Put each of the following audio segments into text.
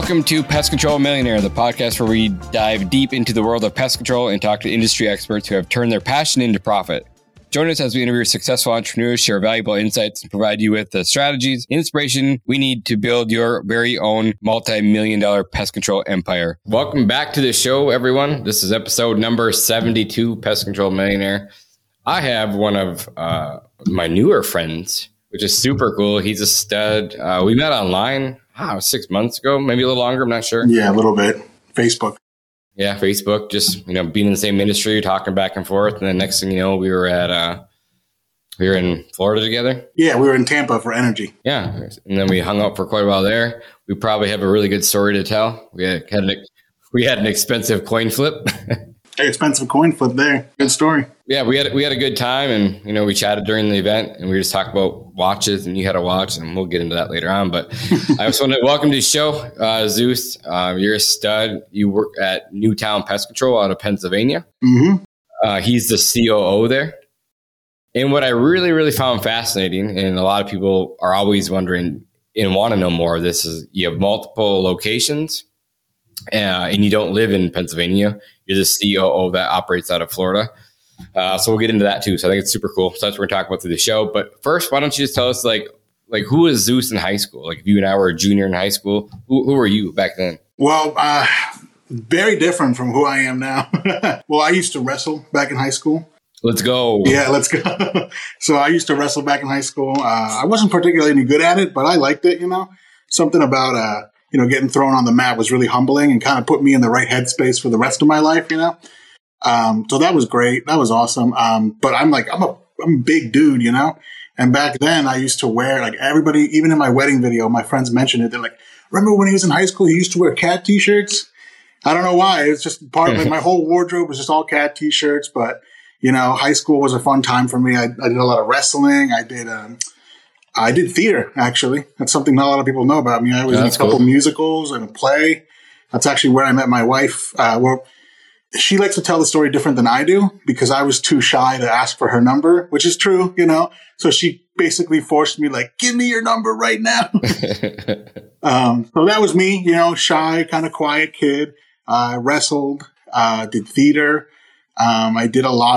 Welcome to Pest Control Millionaire, the podcast where we dive deep into the world of pest control and talk to industry experts who have turned their passion into profit. Join us as we interview successful entrepreneurs, share valuable insights, and provide you with the strategies, inspiration we need to build your very own multi-million-dollar pest control empire. Welcome back to the show, everyone. This is episode number 72, Pest Control Millionaire. I have one of my newer friends, which is super cool. He's a stud. We met online 6 months ago, maybe a little longer. I'm not sure. Yeah, a little bit. Facebook. Yeah, Facebook. Just being in the same industry, talking back and forth, and then next thing you know, we were in Florida together. Yeah, we were in Tampa for Energy. Yeah, and then we hung out for quite a while there. We probably have a really good story to tell. We had an expensive coin flip. Expensive coin flip there. Good story. Yeah, we had a good time, and we chatted during the event, and we just talked about watches, and you had a watch, and we'll get into that later on. But I just want to welcome to the show, Zeus. You're a stud. You work at Newtown Pest Control out of Pennsylvania. Mm-hmm. He's the COO there. And what I really, really found fascinating, and a lot of people are always wondering and want to know more of this, is you have multiple locations, and you don't live in Pennsylvania. You're the COO that operates out of Florida. So we'll get into that too. So I think it's super cool. So that's what we're going to talk about through the show. But first, why don't you just tell us like who was Zeus in high school? Like if you and I were a junior in high school, who were you back then? Well, very different from who I am now. Well, I used to wrestle back in high school. Let's go. Yeah, let's go. So I used to wrestle back in high school. I wasn't particularly any good at it, but I liked it, Something about, getting thrown on the mat was really humbling and kind of put me in the right headspace for the rest of my life, So that was great. That was awesome. But I'm a big dude, And back then I used to wear, like everybody, even in my wedding video, my friends mentioned it. They're like, remember when he was in high school, he used to wear cat t-shirts? I don't know why. It's just part of my whole wardrobe was just all cat t-shirts. But, high school was a fun time for me. I did a lot of wrestling. I did theater, actually. That's something not a lot of people know about me. I was in a couple musicals and a play. That's actually where I met my wife. She likes to tell the story different than I do because I was too shy to ask for her number, which is true, So she basically forced me, give me your number right now. So that was me, shy, kind of quiet kid. I wrestled, did theater. I did a lot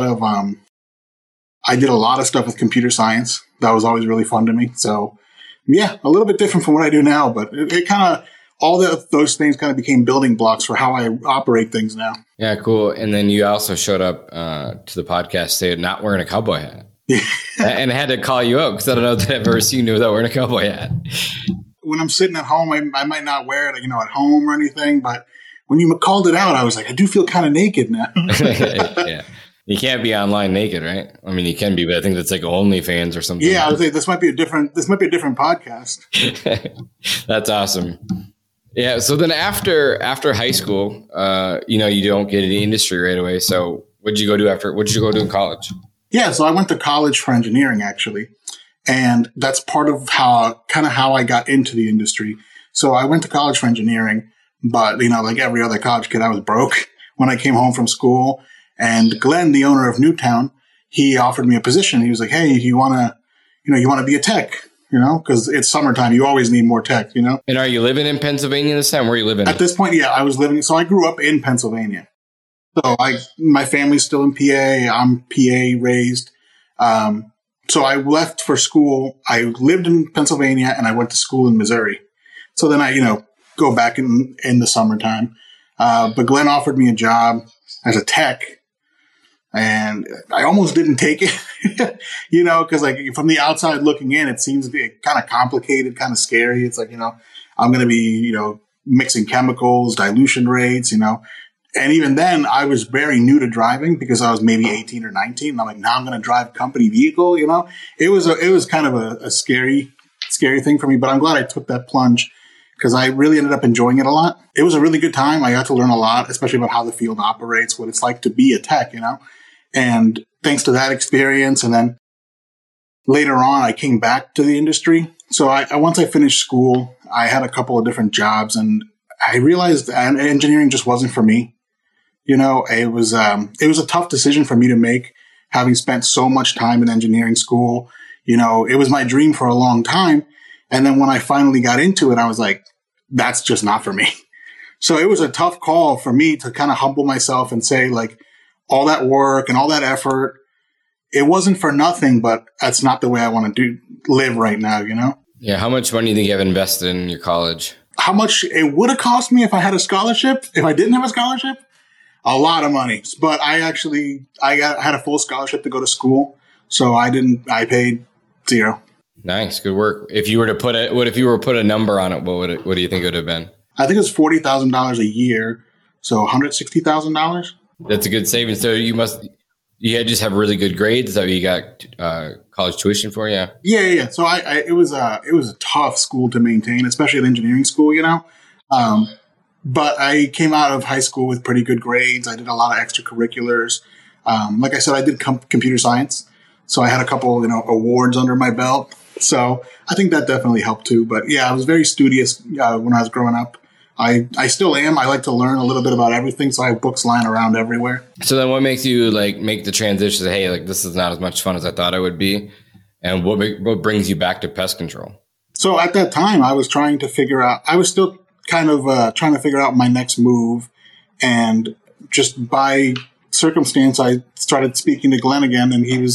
of stuff with computer science. That was always really fun to me. So yeah, a little bit different from what I do now, but it kind of, all those things kind of became building blocks for how I operate things now. Yeah, cool. And then you also showed up to the podcast today not wearing a cowboy hat. And I had to call you out because I don't know that I've ever seen you without wearing a cowboy hat. When I'm sitting at home, I might not wear it, at home or anything, but when you called it out, I was like, I do feel kind of naked now. Yeah. You can't be online naked, right? I mean, you can be, but I think that's like OnlyFans or something. Yeah, I would say this might be a different podcast. That's awesome. Yeah. So then after high school, you don't get into the industry right away. So what'd you go do in college? Yeah. So I went to college for engineering, actually. And that's part of how I got into the industry. So I went to college for engineering, but like every other college kid, I was broke when I came home from school. And Glenn, the owner of Newtown, he offered me a position. He was like, hey, you want to be a tech, because it's summertime. You always need more tech, And are you living in Pennsylvania this time? Where are you living? At this point, yeah, I was living. So I grew up in Pennsylvania. So my family's still in PA. I'm PA raised. So I left for school. I lived in Pennsylvania and I went to school in Missouri. So then I, go back in the summertime. But Glenn offered me a job as a tech. And I almost didn't take it, because from the outside looking in, it seems to be kind of complicated, kind of scary. It's like, I'm going to be, mixing chemicals, dilution rates, and even then I was very new to driving because I was maybe 18 or 19. And I'm like, now I'm going to drive a company vehicle, it was kind of a scary thing for me, but I'm glad I took that plunge because I really ended up enjoying it a lot. It was a really good time. I got to learn a lot, especially about how the field operates, what it's like to be a tech, And thanks to that experience, and then later on, I came back to the industry. So once I finished school, I had a couple of different jobs, and I realized that engineering just wasn't for me. It was a tough decision for me to make, having spent so much time in engineering school. It was my dream for a long time. And then when I finally got into it, I was like, that's just not for me. So it was a tough call for me to kind of humble myself and say, like, all that work and all that effort, it wasn't for nothing, but that's not the way I want to live right now, you know? Yeah. How much money do you think you have invested in your college? How much it would have cost me if I had a scholarship, if I didn't have a scholarship? A lot of money. But I had a full scholarship to go to school. So I paid $0. Nice. Good work. If you were to put a number on it, what do you think it would have been? I think it was $40,000 a year. So $160,000. That's a good savings. So you just have really good grades. So you got college tuition for you. Yeah. So it was a tough school to maintain, especially at engineering school, you know. But I came out of high school with pretty good grades. I did a lot of extracurriculars. Like I said, I did computer science, so I had a couple, awards under my belt. So I think that definitely helped too. But yeah, I was very studious when I was growing up. I still am. I like to learn a little bit about everything, so I have books lying around everywhere. So then what makes you make the transition to, hey, this is not as much fun as I thought it would be? And what brings you back to pest control? So at that time, I was trying to figure out, I was still kind of trying to figure out my next move. And just by circumstance, I started speaking to Glenn again, and he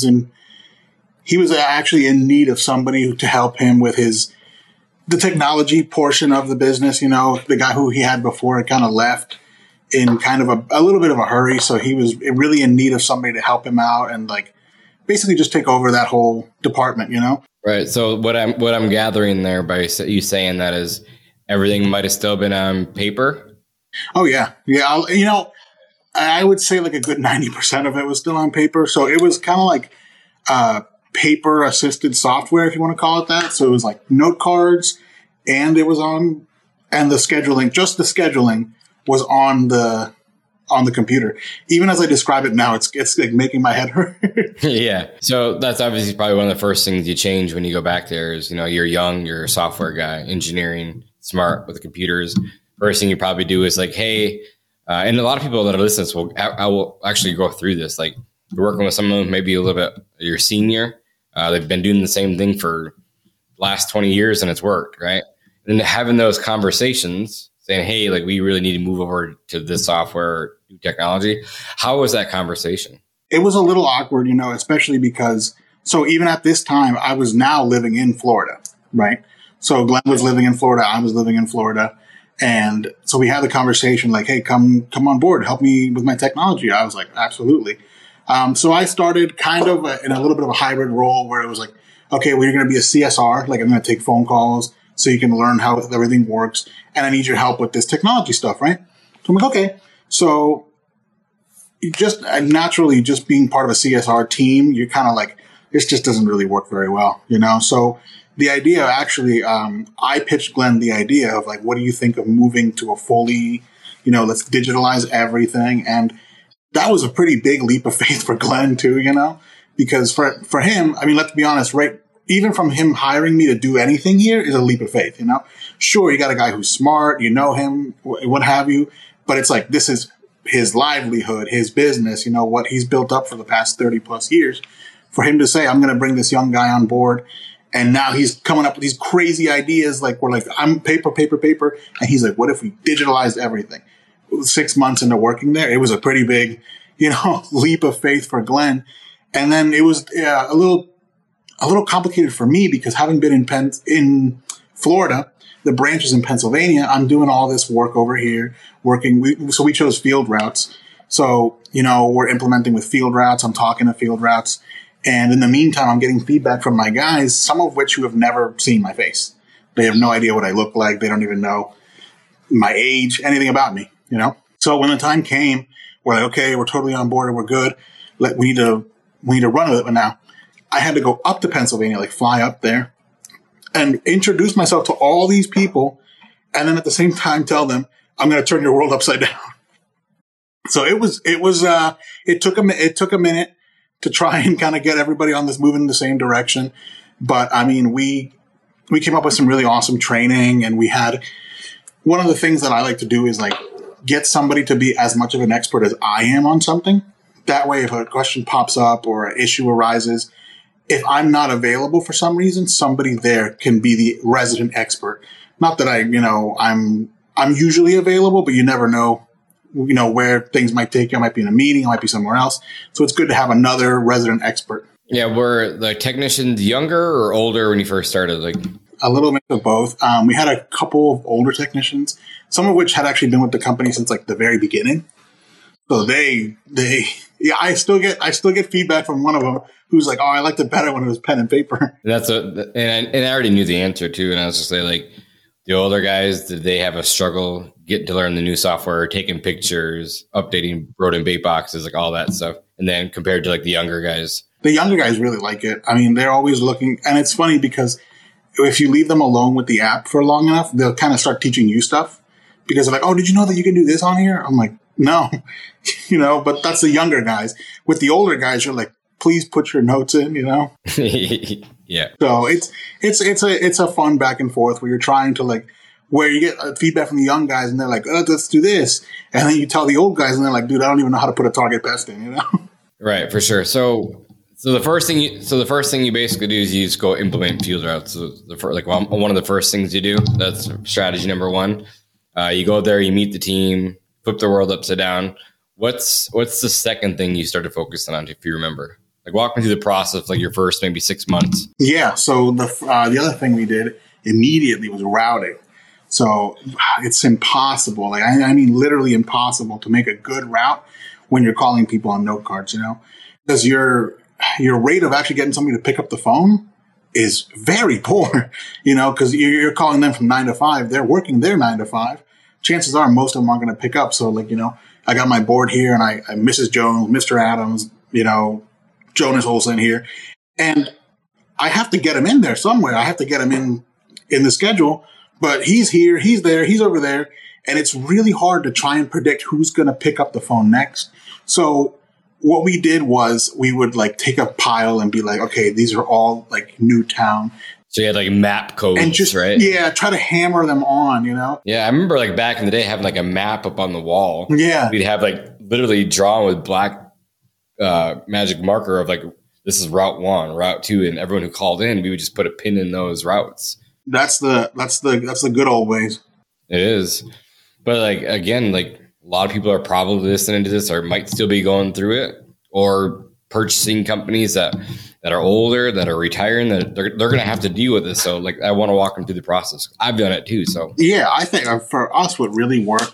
was actually in need of somebody to help him with the technology portion of the business. The guy who he had before had kind of left in kind of a little bit of a hurry. So he was really in need of somebody to help him out and basically just take over that whole department, Right. So what I'm gathering there by you saying that is everything might have still been on paper. Oh yeah. Yeah. I would say a good 90% of it was still on paper. So it was kind of paper assisted software, if you want to call it that. So it was note cards, and the scheduling, just the scheduling was on the computer. Even as I describe it now, it's making my head hurt. Yeah. So that's obviously probably one of the first things you change when you go back there is, you're young, you're a software guy, engineering, smart with the computers. First thing you probably do is hey, and a lot of people that are listening to this I will actually go through this. You're working with someone maybe a little bit your senior. They've been doing the same thing for the last 20 years and it's worked, right? And having those conversations saying, hey, we really need to move over to this software or new technology. How was that conversation? It was a little awkward, especially because, so even at this time, I was now living in Florida, right? So Glenn was living in Florida. I was living in Florida. And so we had the conversation hey, come on board, help me with my technology. I was absolutely. So I started kind of in a little bit of a hybrid role where it was okay, well, you're going to be a CSR. I'm going to take phone calls so you can learn how everything works. And I need your help with this technology stuff, right? So I'm okay. So just naturally, just being part of a CSR team, you're kind of this just doesn't really work very well, So the idea actually, I pitched Glenn the idea of what do you think of moving to a fully, let's digitalize everything. And that was a pretty big leap of faith for Glenn too, because for him, let's be honest, right? Even from him hiring me to do anything here is a leap of faith, Sure, you got a guy who's smart, him, what have you, but it's this is his livelihood, his business, what he's built up for the past 30 plus years. For him to say, I'm going to bring this young guy on board, and now he's coming up with these crazy ideas, I'm paper. And he's what if we digitalized everything? 6 months into working there, it was a pretty big, leap of faith for Glenn. And then it was a little complicated for me because having been in Florida, the branch is in Pennsylvania. I'm doing all this work over here, so we chose field routes. So, we're implementing with field routes. I'm talking to field routes. And in the meantime, I'm getting feedback from my guys, some of which who have never seen my face. They have no idea what I look like. They don't even know my age, anything about me. So when the time came, we're okay, we're totally on board, we're good. We need to run with it. But now I had to go up to Pennsylvania, fly up there and introduce myself to all these people. And then at the same time, tell them I'm going to turn your world upside down. So it took a minute to try and kind of get everybody on this moving in the same direction. But we came up with some really awesome training, and we had one of the things that I like to do is get somebody to be as much of an expert as I am on something. That way, if a question pops up or an issue arises, if I'm not available for some reason, somebody there can be the resident expert, Not that I'm usually available, but you never know, where things might take you. I might be in a meeting, I might be somewhere else. So it's good to have another resident expert. Yeah. Were the technicians younger or older when you first started? Like a little mix of both. We had a couple of older technicians, some of which had actually been with the company since like the very beginning. So I still get feedback from one of them who's like, "Oh, I liked it better when it was pen and paper." and I already knew the answer too. And I was just like the older guys, did they have a struggle getting to learn the new software, taking pictures, updating rodent bait boxes, like all that stuff? And then compared to like the younger guys really like it. I mean, they're always looking, and it's funny because if you leave them alone with the app for long enough, they'll kind of start teaching you stuff because they're like, "Oh, did you know that you can do this on here?" I'm like, "No," but that's the younger guys. With the older guys, you're like, "Please put your notes in," Yeah. So it's a fun back and forth where you're trying to like, where you get feedback from the young guys and they're like, "Oh, let's do this," and then you tell the old guys and they're like, "Dude, I don't even know how to put a target pest in," Right, for sure. So the first thing you basically do is you just go implement field routes. So one of the first things you do, that's strategy number one. You go there, you meet the team, flip the world upside down. What's the second thing you started focusing on, if you remember? Like walk me through the process, like your first maybe 6 months. Yeah. So the other thing we did immediately was routing. So it's impossible. Like I mean, literally impossible to make a good route when you're calling people on note cards, because your rate of actually getting somebody to pick up the phone is very poor, because you're calling them from 9 to 5. They're working their 9 to 5. Chances are most of them aren't going to pick up. So I got my board here and I Mrs. Jones, Mr. Adams, Jonas Olson here. And I have to get him in there somewhere. I have to get him in the schedule, but he's here, he's there, he's over there. And it's really hard to try and predict who's going to pick up the phone next. So what we did was we would like take a pile and be like, okay, these are all like Newtown. So you had like map codes, and just, right? Yeah, try to hammer them on, Yeah, I remember like back in the day having like a map up on the wall. Yeah. We'd have like literally drawn with black magic marker of like, this is route 1, route 2, and everyone who called in, we would just put a pin in those routes. That's the good old ways. It is. But like, again, like a lot of people are probably listening to this or might still be going through it, or purchasing companies that are older, that are retiring, that they're going to have to deal with this. So like, I want to walk them through the process. I've done it too. So yeah, I think for us, what really worked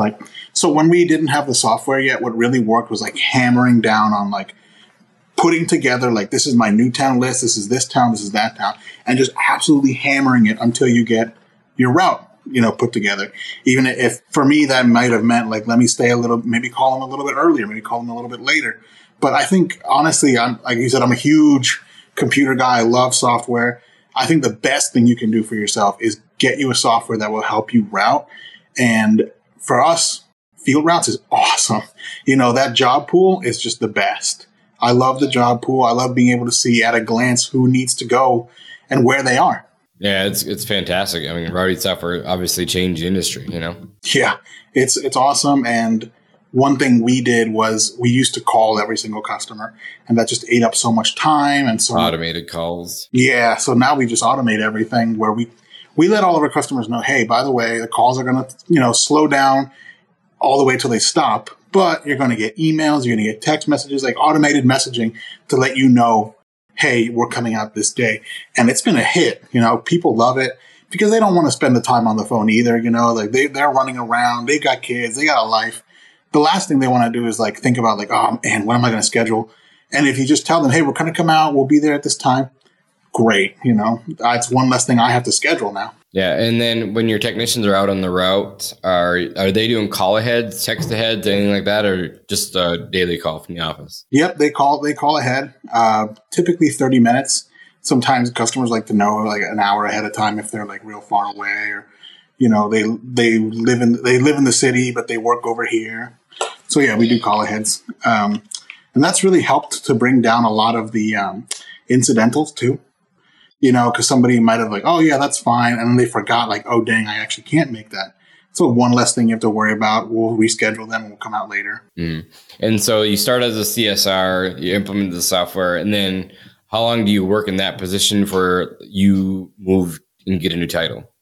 so when we didn't have the software yet, what really worked was like hammering down on like putting together, like, this is my Newtown list. This is this town. This is that town, and just absolutely hammering it until you get your route, put together. Even if for me, that might have meant like, let me stay maybe call them a little bit earlier, maybe call them a little bit later. But I think, honestly, like you said, I'm a huge computer guy. I love software. I think the best thing you can do for yourself is get you a software that will help you route. And for us, Field Routes is awesome. That job pool is just the best. I love the job pool. I love being able to see at a glance who needs to go and where they are. Yeah, it's fantastic. I mean, routing software obviously changed the industry, Yeah, it's awesome. And one thing we did was we used to call every single customer, and that just ate up so much time and so automated calls. Yeah, so now we just automate everything where we let all of our customers know, hey, by the way, the calls are going to slow down all the way till they stop, but you're going to get emails, you're going to get text messages, like automated messaging to let you know, hey, we're coming out this day. And it's been a hit. People love it because they don't want to spend the time on the phone either. Like they're running around, they got kids, they got a life. The last thing they want to do is like think about like, oh man, when am I going to schedule? And if you just tell them, hey, we're going to come out, we'll be there at this time. Great. It's one less thing I have to schedule now. Yeah. And then when your technicians are out on the route, are they doing call aheads, text aheads, anything like that, or just a daily call from the office? Yep. They call ahead, typically 30 minutes. Sometimes customers like to know like an hour ahead of time if they're like real far away, or, they live in the city, but they work over here. So yeah, we do call aheads. And that's really helped to bring down a lot of the incidentals too. Because somebody might have like, oh yeah, that's fine. And then they forgot like, oh dang, I actually can't make that. So one less thing you have to worry about. We'll reschedule them and we'll come out later. Mm. And so you start as a CSR, you implement the software, and then how long do you work in that position for you move and get a new title?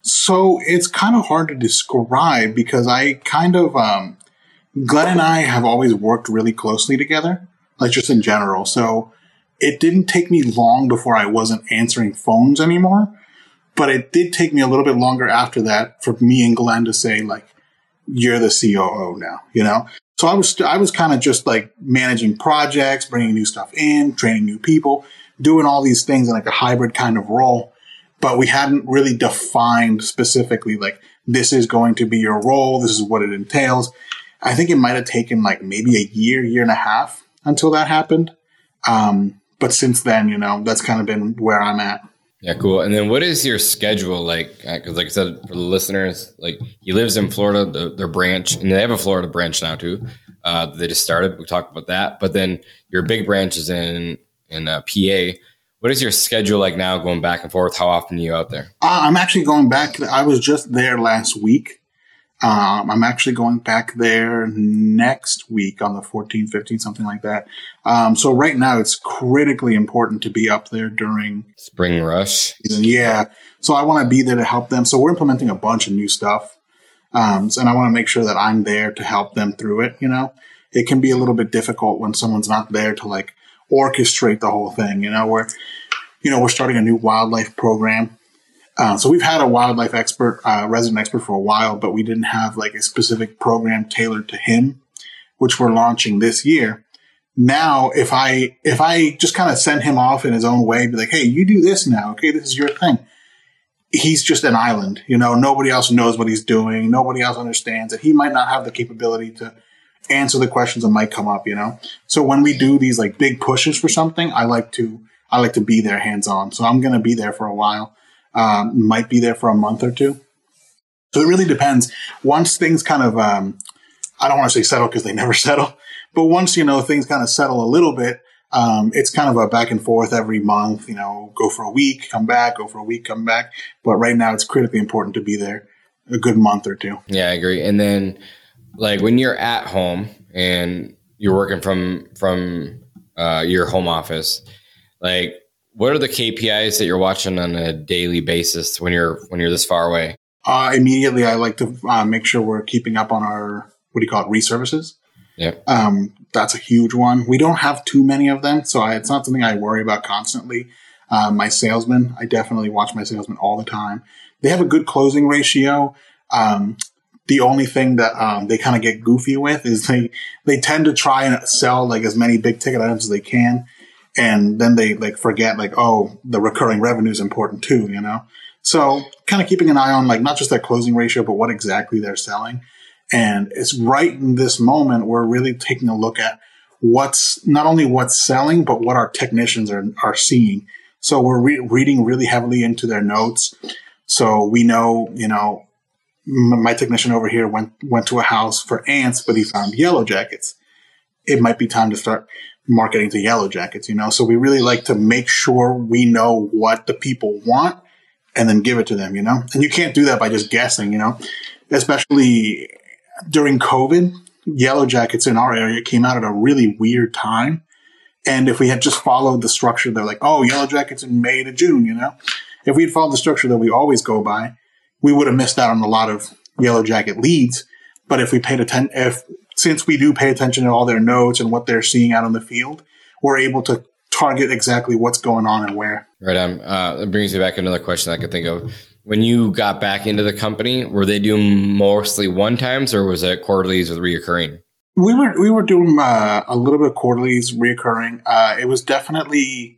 So it's kind of hard to describe because I kind of, Glenn and I have always worked really closely together, like just in general. So it didn't take me long before I wasn't answering phones anymore, but it did take me a little bit longer after that for me and Glenn to say like, you're the COO now, you know? So I was kind of just like managing projects, bringing new stuff in, training new people, doing all these things in like a hybrid kind of role. But we hadn't really defined specifically like, this is going to be your role. This is what it entails. I think it might have taken like maybe a year and a half until that happened. But since then, you know, that's kind of been where I'm at. Yeah, cool. And then what is your schedule like? Because like I said, for the listeners, like he lives in Florida, their branch, and they have a Florida branch now too. They just started. We talked about that. But then your big branch is in PA. What is your schedule like now going back and forth? How often are you out there? I'm actually going back. I was just there last week. I'm actually going back there next week on the 14th, 15th, something like that. So right now it's critically important to be up there during spring rush. Yeah. So I want to be there to help them. So we're implementing a bunch of new stuff. And I want to make sure that I'm there to help them through it. You know, it can be a little bit difficult when someone's not there to like orchestrate the whole thing. You know, we're starting a new wildlife program. So we've had a wildlife expert, resident expert for a while, but we didn't have like a specific program tailored to him, which we're launching this year. Now, if I just kind of send him off in his own way, be like, hey, you do this now. Okay, this is your thing. He's just an island. You know, nobody else knows what he's doing. Nobody else understands it. He might not have the capability to answer the questions that might come up, you know? So when we do these like big pushes for something, I like to be there hands on. So I'm going to be there for a while. Might be there for a month or two. So it really depends. Once things kind of, I don't want to say settle because they never settle, but once, you know, things kind of settle a little bit, it's kind of a back and forth every month, you know, go for a week, come back, go for a week, come back. But right now it's critically important to be there a good month or two. Yeah, I agree. And then like when you're at home and you're working from your home office, like, what are the KPIs that you're watching on a daily basis when you're this far away? Immediately, I like to make sure we're keeping up on our, reservices. Yeah. That's a huge one. We don't have too many of them, so it's not something I worry about constantly. My salesmen, I definitely watch my salesmen all the time. They have a good closing ratio. The only thing that they kind of get goofy with is they tend to try and sell like as many big ticket items as they can. And then they like forget like, oh, the recurring revenue is important too, you know? So kind of keeping an eye on like not just their closing ratio, but what exactly they're selling. And it's right in this moment, we're really taking a look at not only what's selling, but what our technicians are seeing. So we're reading really heavily into their notes. So we know, you know, my technician over here went to a house for ants, but he found yellow jackets. It might be time to start marketing to yellow jackets, you know? So we really like to make sure we know what the people want and then give it to them, you know? And you can't do that by just guessing, you know? Especially during COVID, yellow jackets in our area came out at a really weird time. And if we had just followed the structure, they're like, oh, yellow jackets in May to June, you know? If we had followed the structure that we always go by, we would have missed out on a lot of yellow jacket leads. But if we paid attention, since we do pay attention to all their notes and what they're seeing out on the field, we're able to target exactly what's going on and where. Right on. It brings me back to another question I could think of. When you got back into the company, were they doing mostly one-times or was it quarterlies with reoccurring? We were doing a little bit of quarterlies reoccurring. It was definitely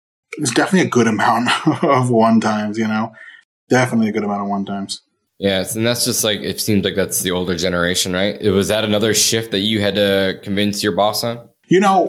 a good amount of one-times, you know. Definitely a good amount of one-times. Yes, and that's just like, it seems like that's the older generation, right? Was that another shift that you had to convince your boss on? You know,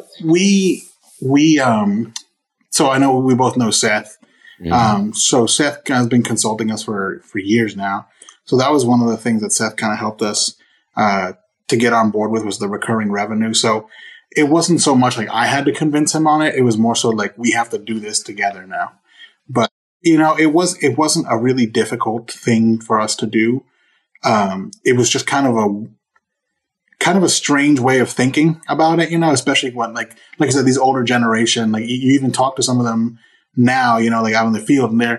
so I know we both know Seth. Mm-hmm. So Seth has been consulting us for years now. So that was one of the things that Seth kind of helped us to get on board with was the recurring revenue. So it wasn't so much like I had to convince him on it. It was more so like we have to do this together now. But you know, it wasn't a really difficult thing for us to do. It was just kind of a strange way of thinking about it, you know, especially when like I said, these older generation, like you even talk to some of them now, you know, like out in the field and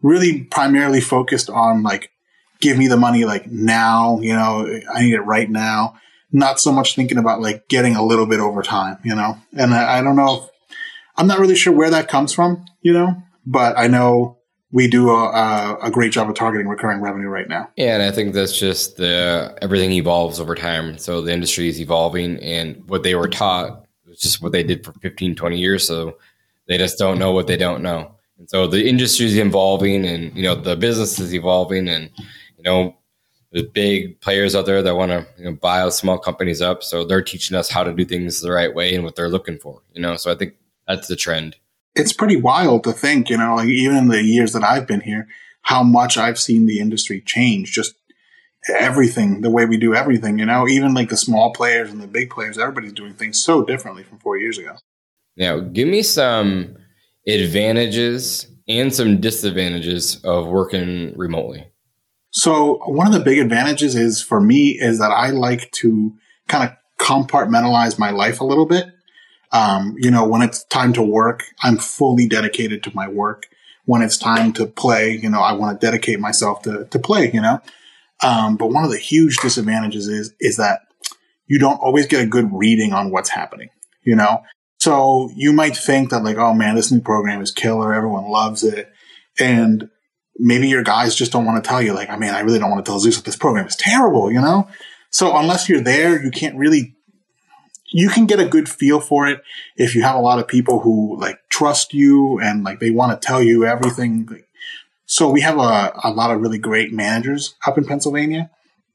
really primarily focused on like, give me the money like now, you know, I need it right now. Not so much thinking about like getting a little bit over time, you know, and I don't know. I'm not really sure where that comes from, you know, but I know we do a great job of targeting recurring revenue right now. Yeah, and I think that's just everything evolves over time. So the industry is evolving, and what they were taught was just what they did for 15, 20 years. So they just don't know what they don't know. And so the industry is evolving, and, you know, the business is evolving, and, you know, there's big players out there that want to, you know, buy small companies up. So they're teaching us how to do things the right way and what they're looking for, you know. So I think that's the trend. It's pretty wild to think, you know, like even in the years that I've been here, how much I've seen the industry change. Just everything, the way we do everything, you know, even like the small players and the big players, everybody's doing things so differently from 4 years ago. Now, give me some advantages and some disadvantages of working remotely. So one of the big advantages is for me is that I like to kind of compartmentalize my life a little bit. You know, when it's time to work, I'm fully dedicated to my work. When it's time to play, you know, I want to dedicate myself to play, you know. But one of the huge disadvantages is that you don't always get a good reading on what's happening, you know. So you might think that like, oh man, this new program is killer. Everyone loves it. And maybe your guys just don't want to tell you like, I mean, I really don't want to tell Zeus that this program is terrible, you know. So unless you're there, you can't really. You can get a good feel for it if you have a lot of people who like trust you and like they want to tell you everything. So we have a lot of really great managers up in Pennsylvania,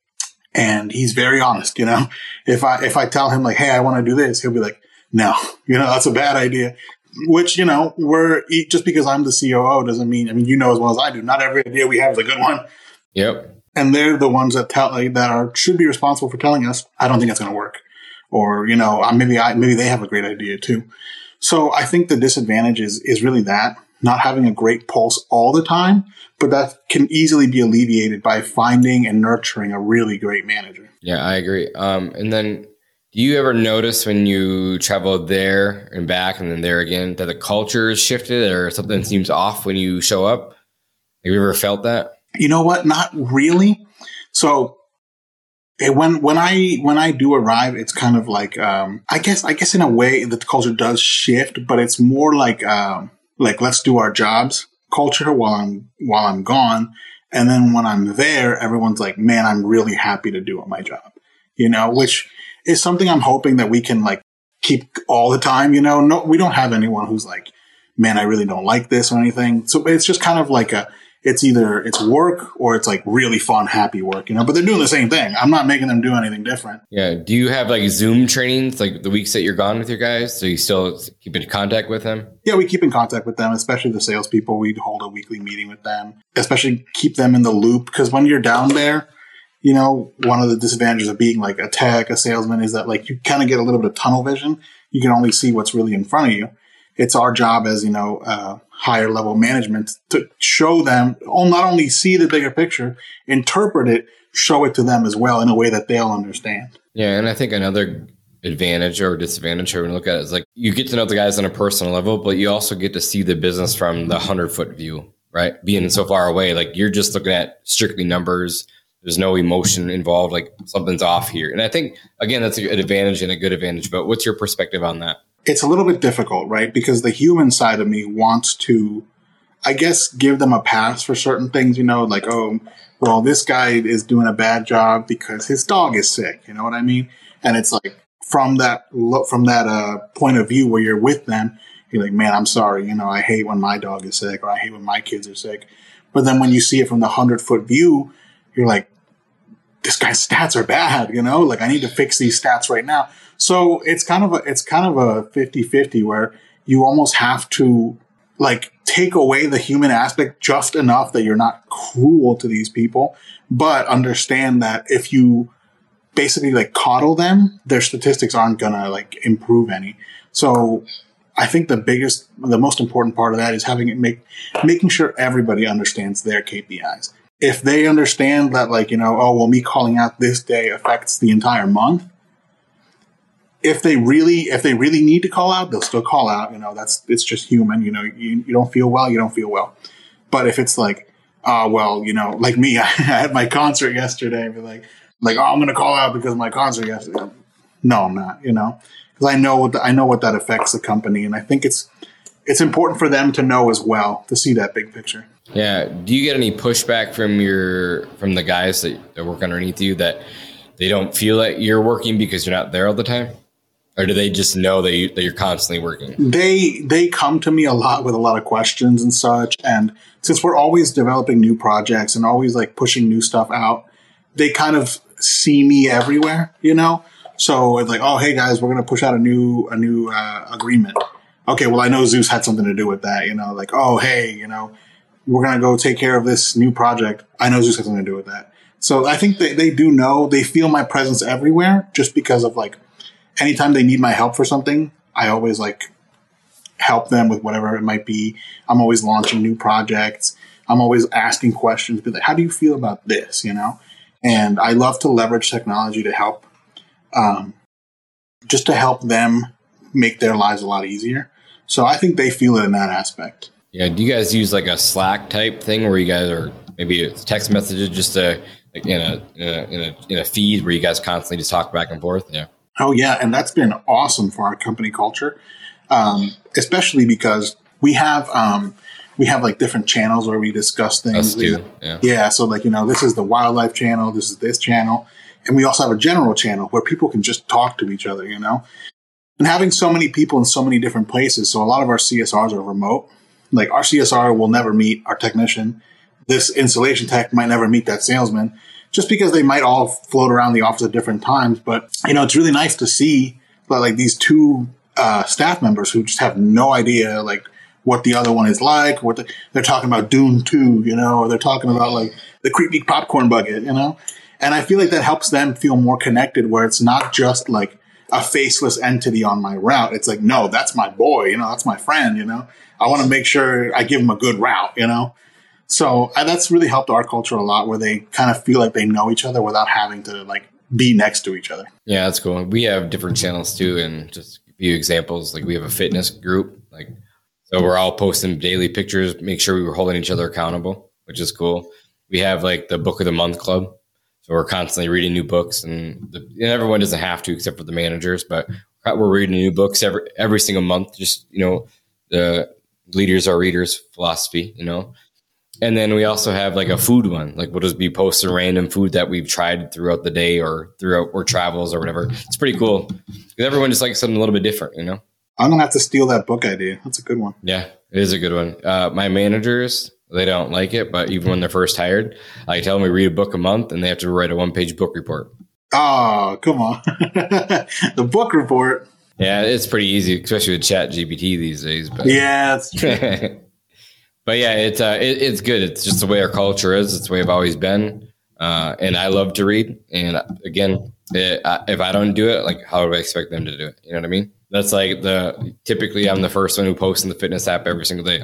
and he's very honest. You know, if I tell him like, hey, I want to do this, he'll be like, no, you know, that's a bad idea. Which, you know, just because I'm the COO doesn't mean, I mean, you know as well as I do, not every idea we have is a good one. Yep. And they're the ones that should be responsible for telling us, I don't think it's going to work. Or, you know, maybe they have a great idea too. So I think the disadvantage is really that, not having a great pulse all the time, but that can easily be alleviated by finding and nurturing a really great manager. Yeah, I agree. And then do you ever notice when you travel there and back and then there again that the culture is shifted or something seems off when you show up? Have you ever felt that? You know what? Not really. So when I do arrive, it's kind of like, I guess in a way the culture does shift, but it's more like let's do our jobs culture while I'm gone. And then when I'm there, everyone's like, man, I'm really happy to do my job, you know, which is something I'm hoping that we can like keep all the time, you know. No, we don't have anyone who's like, man, I really don't like this or anything. So it's just kind of like it's either it's work or it's like really fun, happy work, you know, but they're doing the same thing. I'm not making them do anything different. Yeah. Do you have like Zoom trainings, like the weeks that you're gone with your guys? So you still keep in contact with them? Yeah, we keep in contact with them, especially the salespeople. We'd hold a weekly meeting with them, especially keep them in the loop. Because when you're down there, you know, one of the disadvantages of being like a tech, a salesman is that like you kind of get a little bit of tunnel vision. You can only see what's really in front of you. It's our job as, you know, higher level management to show them, not only see the bigger picture, interpret it, show it to them as well in a way that they'll understand. Yeah. And I think another advantage or disadvantage here when you look at it is like you get to know the guys on a personal level, but you also get to see the business from the 100-foot view, right? Being so far away, like you're just looking at strictly numbers. There's no emotion involved, like something's off here. And I think, again, that's an advantage and a good advantage. But what's your perspective on that? It's a little bit difficult, right? Because the human side of me wants to, I guess, give them a pass for certain things, you know, like, oh, well, this guy is doing a bad job because his dog is sick. You know what I mean? And it's like from that point of view where you're with them, you're like, man, I'm sorry. You know, I hate when my dog is sick or I hate when my kids are sick. But then when you see it from the 100-foot view, you're like, this guy's stats are bad, you know, like I need to fix these stats right now. So it's kind of a 50-50 where you almost have to like take away the human aspect just enough that you're not cruel to these people, but understand that if you basically like coddle them, their statistics aren't going to like improve any. So I think the most important part of that is making sure everybody understands their KPIs. If they understand that, like, you know, oh, well, me calling out this day affects the entire month. If they really need to call out, they'll still call out. You know, it's just human. You know, you don't feel well, you don't feel well. But if it's like, well, like me, I had my concert yesterday, and be like, oh, I'm going to call out because of my concert yesterday. No, I'm not, because I know what that affects the company. And I think it's important for them to know as well, to see that big picture. Yeah. Do you get any pushback from the guys that work underneath you that they don't feel that you're working because you're not there all the time? Or do they just know that you're constantly working? They come to me a lot with a lot of questions and such. And since we're always developing new projects and always like pushing new stuff out, they kind of see me everywhere, So it's like, oh, hey guys, we're going to push out a new agreement. Okay, well, I know Zeus had something to do with that, like, oh, hey, we're going to go take care of this new project. I know Zeus has something to do with that. So I think they do know, they feel my presence everywhere just because of like, anytime they need my help for something, I always like help them with whatever it might be. I'm always launching new projects. I'm always asking questions, be like, how do you feel about this? And I love to leverage technology to help, just to help them make their lives a lot easier. So I think they feel it in that aspect. Yeah. Do you guys use like a Slack type thing where you guys are maybe it's text messages just to like in a feed where you guys constantly just talk back and forth? Yeah. Oh yeah. And that's been awesome for our company culture. Especially because we have like different channels where we discuss things. Us too. Yeah. So like, this is the wildlife channel. This is this channel. And we also have a general channel where people can just talk to each other, and having so many people in so many different places. So a lot of our CSRs are remote. Like our CSR will never meet our technician. This installation tech might never meet that salesman just because they might all float around the office at different times. But, it's really nice to see like these two staff members who just have no idea like what the other one is like, they're talking about Dune 2, or they're talking about like the creepy popcorn bucket, and I feel like that helps them feel more connected where it's not just like a faceless entity on my route. It's like, no, that's my boy, that's my friend, I want to make sure I give him a good route, So that's really helped our culture a lot where they kind of feel like they know each other without having to like be next to each other. Yeah, that's cool. We have different channels too. And just a few examples, like we have a fitness group, so we're all posting daily pictures, make sure we were holding each other accountable, which is cool. We have like the book of the month club. So we're constantly reading new books and everyone doesn't have to, except for the managers, but we're reading new books every single month. Just, the leaders are readers philosophy, And then we also have like a food one, like we'll just be posting random food that we've tried throughout the day or throughout our travels or whatever. It's pretty cool because everyone just likes something a little bit different, I'm going to have to steal that book idea. That's a good one. Yeah, it is a good one. My managers, they don't like it, but even when they're first hired, I tell them we read a book a month and they have to write a 1-page book report. Oh, come on. The book report. Yeah, it's pretty easy, especially with ChatGPT these days. But yeah, that's true. But yeah, it's good. It's just the way our culture is. It's the way I've always been. And I love to read. And again, if I don't do it, like how do I expect them to do it? You know what I mean? That's like typically I'm the first one who posts in the fitness app every single day.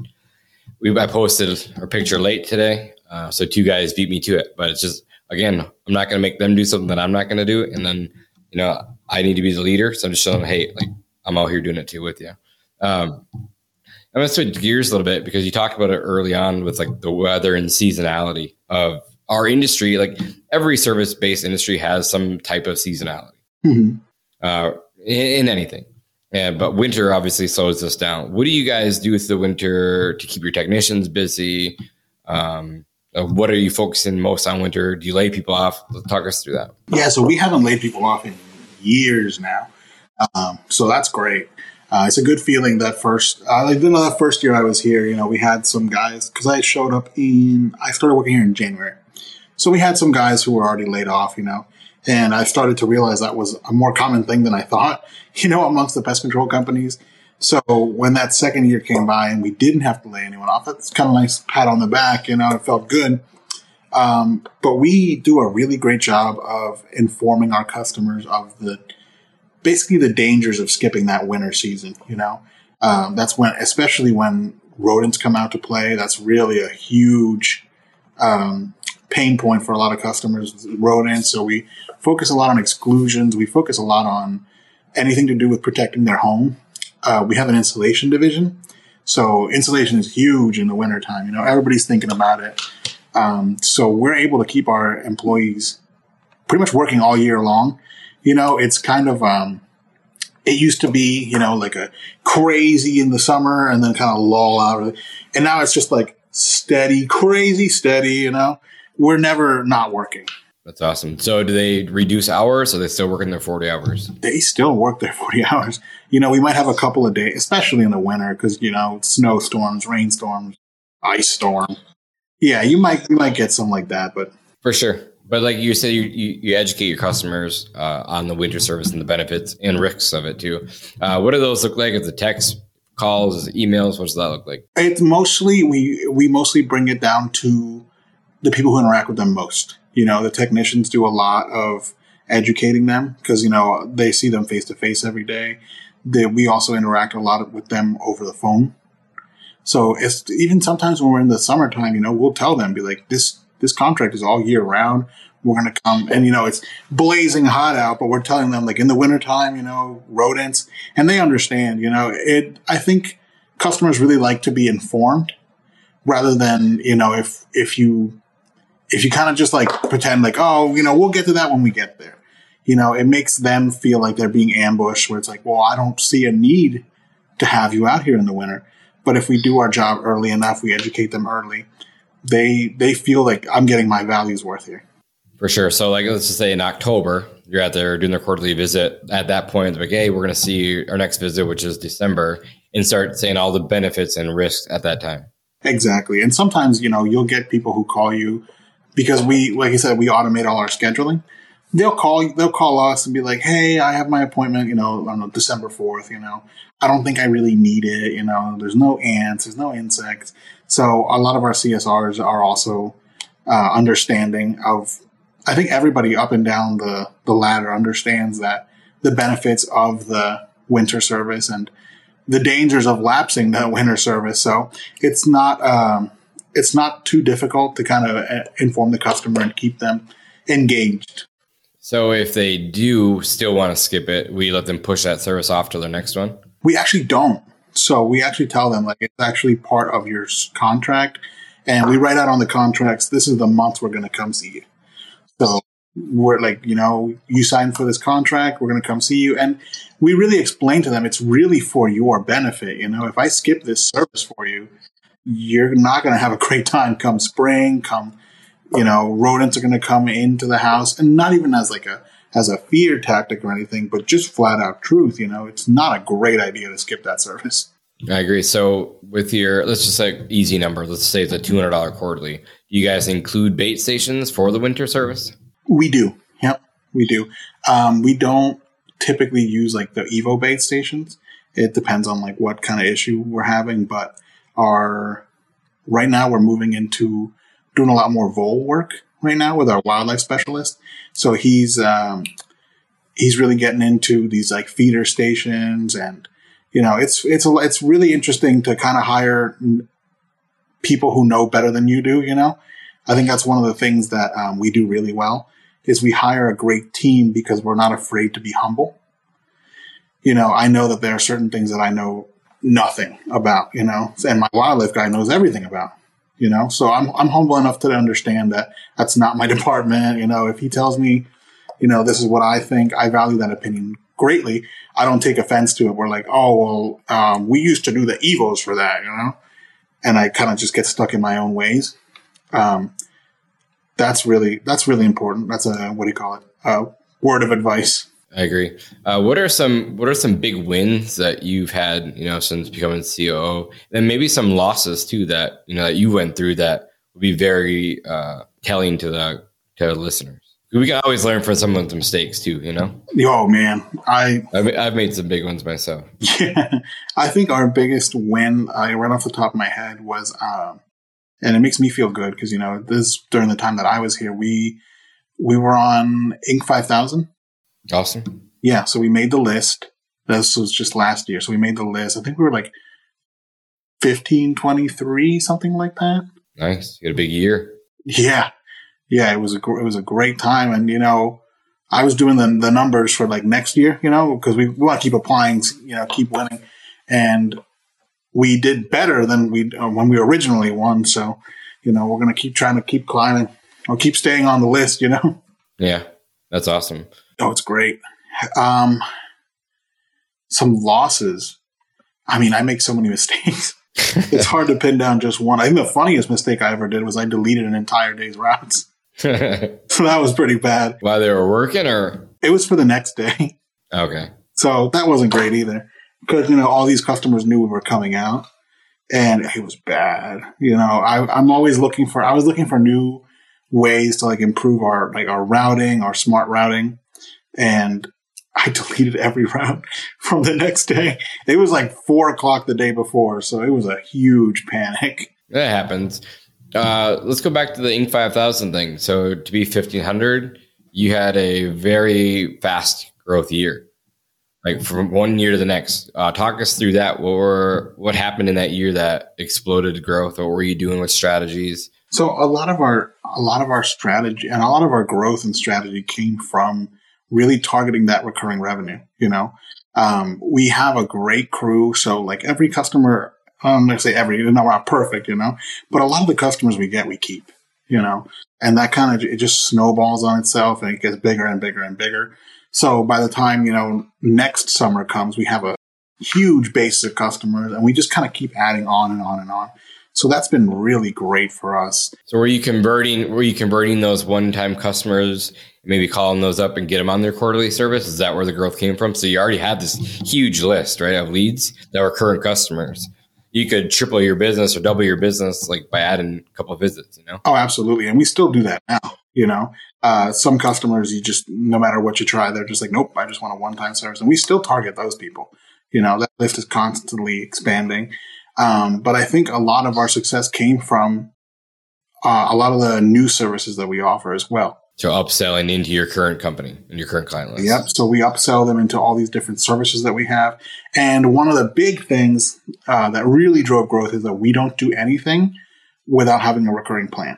I posted our picture late today. So 2 guys beat me to it, but it's just, again, I'm not going to make them do something that I'm not going to do. And then, I need to be the leader. So I'm just showing them, hey, like I'm out here doing it too with you. I'm going to switch gears a little bit because you talked about it early on with like the weather and seasonality of our industry. Like every service-based industry has some type of seasonality in anything. But winter obviously slows us down. What do you guys do with the winter to keep your technicians busy? What are you focusing most on winter? Do you lay people off? Talk us through that. Yeah, so we haven't laid people off in years now. So that's great. It's a good feeling that that first year I was here, we had some guys, because I started working here in January. So we had some guys who were already laid off, and I started to realize that was a more common thing than I thought, amongst the pest control companies. So when that second year came by and we didn't have to lay anyone off, that's kind of a nice pat on the back, it felt good. But we do a really great job of informing our customers of basically the dangers of skipping that winter season, That's especially when rodents come out to play, that's really a huge pain point for a lot of customers, rodents. So we focus a lot on exclusions. We focus a lot on anything to do with protecting their home. We have an installation division. So insulation is huge in the wintertime. Everybody's thinking about it. So we're able to keep our employees pretty much working all year long. It's kind of, it used to be, like a crazy in the summer and then kind of lull out. And now it's just like steady, crazy steady, we're never not working. That's awesome. So do they reduce hours or are they still working their 40 hours? They still work their 40 hours. We might have a couple of days, especially in the winter, because, snowstorms, rainstorms, ice storm. Yeah, you might get something like that, but for sure. But like you said, you educate your customers on the winter service and the benefits and risks of it too. What do those look like? Is it text, calls, is it emails? What does that look like? It's mostly, we mostly bring it down to the people who interact with them most. The technicians do a lot of educating them because, they see them face to face every day. We also interact a lot with them over the phone. So it's even sometimes when we're in the summertime, we'll tell them, be like, this contract is all year round. We're going to come and, it's blazing hot out, but we're telling them like in the wintertime, rodents, and they understand, I think customers really like to be informed rather than, if you kind of just like pretend like, oh, we'll get to that when we get there. It makes them feel like they're being ambushed where it's like, well, I don't see a need to have you out here in the winter. But if we do our job early enough, we educate them early, they feel like I'm getting my value's worth here. For sure. So like, let's just say in October, you're out there doing their quarterly visit. At that point, like, hey, we're going to see our next visit, which is December, and start saying all the benefits and risks at that time. Exactly. And sometimes, you'll get people who call you because like I said, we automate all our scheduling. They'll call us and be like, hey, I have my appointment, on December 4th, I don't think I really need it. There's no ants, there's no insects. So a lot of our CSRs are also understanding of, I think everybody up and down the ladder understands that the benefits of the winter service and the dangers of lapsing that winter service. So it's not too difficult to kind of inform the customer and keep them engaged. So if they do still want to skip it, we let them push that service off to the next one? We actually don't. So we actually tell them like it's actually part of your contract. And we write out on the contracts, this is the month we're going to come see you. So we're like, you signed for this contract, we're going to come see you. And we really explain to them it's really for your benefit. If I skip this service for you, you're not going to have a great time come spring, rodents are going to come into the house, and not even as a fear tactic or anything, but just flat out truth. It's not a great idea to skip that service. I agree. So with let's just say easy number, let's say it's a $200 quarterly. Do you guys include bait stations for the winter service? We do. Yep, we do. We don't typically use like the Evo bait stations. It depends on like what kind of issue we're having, but right now we're moving into doing a lot more vole work right now with our wildlife specialist. So he's really getting into these like feeder stations, and it's really interesting to kind of hire people who know better than you do. I think that's one of the things that we do really well is we hire a great team because we're not afraid to be humble. I know that there are certain things that I know nothing about, and my wildlife guy knows everything about. So I'm humble enough to understand that that's not my department. If he tells me, this is what I think, I value that opinion greatly. I don't take offense to it. We're like, oh, well, we used to do the Evos for that, and I kind of just get stuck in my own ways. That's really important. That's a word of advice. I agree. What are some big wins that you've had, since becoming COO, and maybe some losses too that that you went through that would be very telling to the listeners? We can always learn from someone's mistakes too, Oh man, I've made some big ones myself. Yeah, I think our biggest win, right off the top of my head, was, and it makes me feel good because this during the time that I was here, we were on Inc. 5000. Awesome. Yeah, so we made the list. This was just last year. So we made the list. I think we were like 1523, something like that. Nice. You had a big year. Yeah. Yeah, it was a great time. And, I was doing the numbers for like next year, because we want to keep applying, keep winning. And we did better than when we originally won. So, we're going to keep climbing or keep staying on the list, Yeah, that's awesome. Oh, it's great. Some losses. I mean, I make so many mistakes. It's hard to pin down just one. I think the funniest mistake I ever did was I deleted an entire day's routes. So that was pretty bad. While they were working, or? It was for the next day. Okay. So that wasn't great either because, all these customers knew we were coming out and it was bad. I was looking for new ways to improve our routing, our smart routing. And I deleted every route from the next day. It was 4:00 the day before. So it was a huge panic. That happens. Let's go back to the Inc. 5000 thing. So to be 1,500, you had a very fast growth year, from one year to the next. Talk us through that. What happened in that year that exploded growth? What were you doing with strategies? So a lot of our strategy and a lot of our growth and strategy came from really targeting that recurring revenue. We have a great crew. So every customer, I'm going to say every, we're not perfect, but a lot of the customers we get, we keep, and that kind of, it just snowballs on itself and it gets bigger and bigger and bigger. So by the time, next summer comes, we have a huge base of customers and we just kind of keep adding on and on and on. So that's been really great for us. So were you converting those one-time customers, maybe calling those up and get them on their quarterly service? Is that where the growth came from? So you already had this huge list, right, of leads that were current customers. You could triple your business or double your business by adding a couple of visits, Oh, absolutely. And we still do that now, some customers, you just, no matter what you try, they're just nope, I just want a one-time service. And we still target those people. That list is constantly expanding. But I think a lot of our success came from a lot of the new services that we offer as well. So upselling into your current company and your current client list. Yep. So we upsell them into all these different services that we have. And one of the big things that really drove growth is that we don't do anything without having a recurring plan.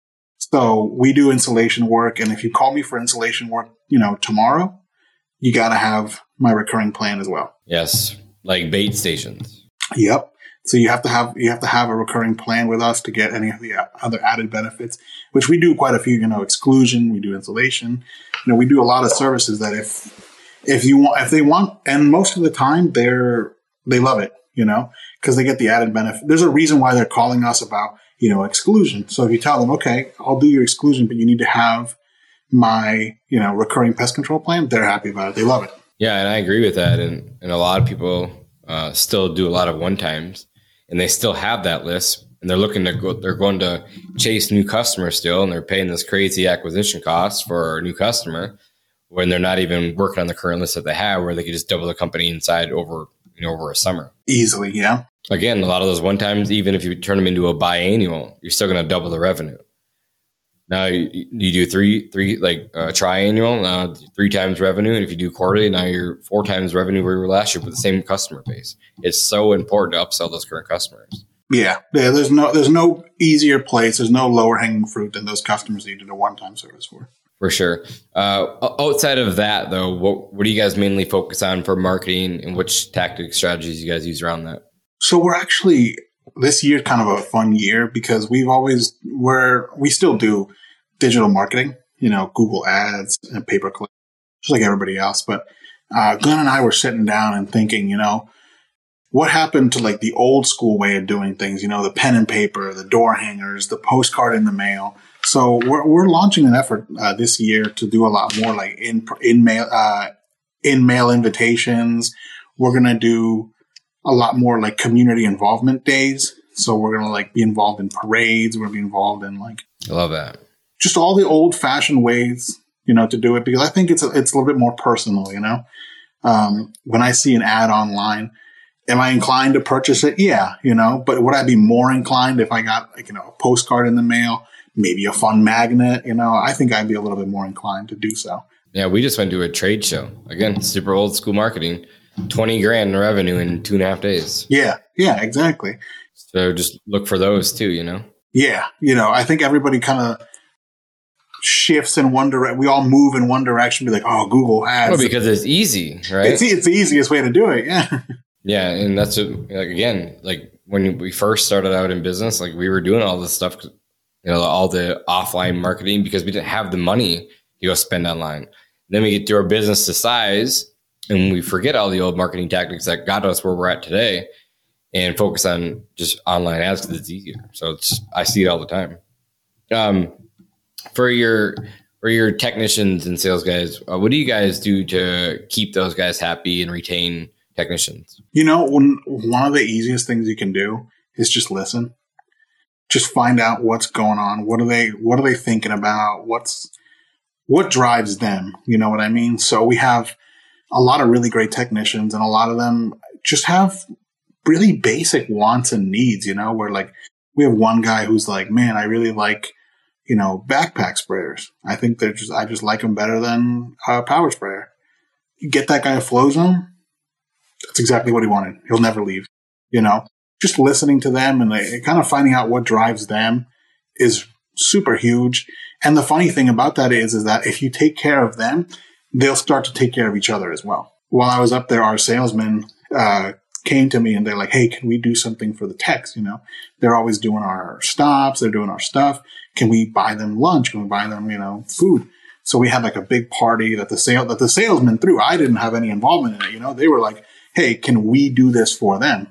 So we do installation work. And if you call me for installation work, tomorrow, you got to have my recurring plan as well. Yes. Like bait stations. Yep. So you have to have a recurring plan with us to get any of the other added benefits, which we do quite a few, exclusion, we do insulation, we do a lot of services that if they want, and most of the time they love it, because they get the added benefit. There's a reason why they're calling us about, exclusion. So if you tell them, okay, I'll do your exclusion, but you need to have my, recurring pest control plan, they're happy about it. They love it. Yeah. And I agree with that. And a lot of people still do a lot of one-times. And they still have that list, and they're going to chase new customers still, and they're paying this crazy acquisition cost for a new customer when they're not even working on the current list that they have, where they could just double the company inside over a summer. Easily, yeah. Again, a lot of those one times, even if you turn them into a biannual, you're still going to double the revenue. Now you do three triannual, 3 times revenue. And if you do quarterly, now you're 4 times revenue where you were last year with the same customer base. It's so important to upsell those current customers. Yeah. There's no easier place. There's no lower hanging fruit than those customers needed a one-time service for. For sure. Outside of that though, what do you guys mainly focus on for marketing, and which tactic strategies you guys use around that? So we're actually, this year kind of a fun year because we still do digital marketing, Google ads and pay-per-click, just like everybody else. But Glenn and I were sitting down and thinking, what happened to the old school way of doing things, the pen and paper, the door hangers, the postcard in the mail. So we're launching an effort this year to do a lot more in mail invitations. We're going to do a lot more community involvement days. So we're going to be involved in parades. We're going to be involved in I love that. Just all the old fashioned ways, to do it, because I think it's a little bit more personal, when I see an ad online, am I inclined to purchase it? Yeah. But would I be more inclined if I got a postcard in the mail, maybe a fun magnet, I think I'd be a little bit more inclined to do so. Yeah. We just went to a trade show. Again, super old school marketing, $20,000 in revenue in 2.5 days. Yeah. Yeah, exactly. So just look for those too, Yeah. I think everybody kind of shifts in one direction. We all move in one direction, be like, oh, Google ads. Well, because it's easy, right? It's the easiest way to do it. Yeah. Yeah. And that's again, like when we first started out in business, like we were doing all this stuff, all the offline marketing because we didn't have the money to go spend online. Then we get to our business to size and we forget all the old marketing tactics that got us where we're at today and focus on just online ads because it's easier. So I see it all the time. For your technicians and sales guys, what do you guys do to keep those guys happy and retain technicians? One of the easiest things you can do is just listen. Just find out what's going on. What are they thinking about? What drives them? You know what I mean? So we have a lot of really great technicians, and a lot of them just have really basic wants and needs, where like we have one guy who's like, man, I really like, backpack sprayers. I think I just like them better than a power sprayer. You get that guy a flow zone. That's exactly what he wanted. He'll never leave, just listening to them and kind of finding out what drives them is super huge. And the funny thing about that is that if you take care of them, they'll start to take care of each other as well. While I was up there, our salesman, came to me and they're like, hey, can we do something for the techs? They're always doing our stops. They're doing our stuff. Can we buy them lunch? Can we buy them, food? So we had like a big party that the salesman threw. I didn't have any involvement in it. They were like, hey, can we do this for them?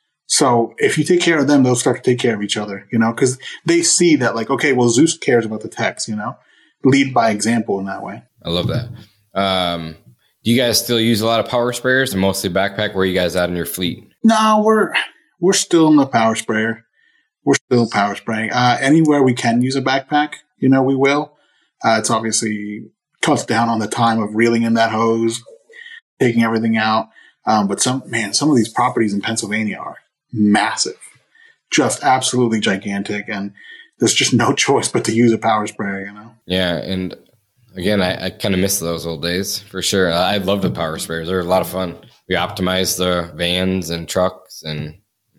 So if you take care of them, they'll start to take care of each other, because they see that like, okay, well, Zeus cares about the techs, lead by example in that way. I love that. Do you guys still use a lot of power sprayers and mostly backpack? Where are you guys at in your fleet? No, we're still in the power sprayer. We're still power spraying. Anywhere we can use a backpack, we will. It's obviously cuts down on the time of reeling in that hose, taking everything out. But some of these properties in Pennsylvania are massive, just absolutely gigantic. And there's just no choice but to use a power sprayer, Yeah. And again, I kind of miss those old days for sure. I love the power sprayers. They're a lot of fun. We optimize the vans and trucks and,